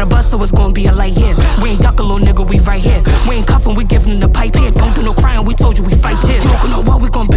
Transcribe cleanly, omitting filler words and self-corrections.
a bus, so it's gonna be a light here. We ain't duck a little nigga, we right here. We ain't cuffin', we giving the pipe here. Don't do no crying, we told you we fight here. Smoking on what we gon'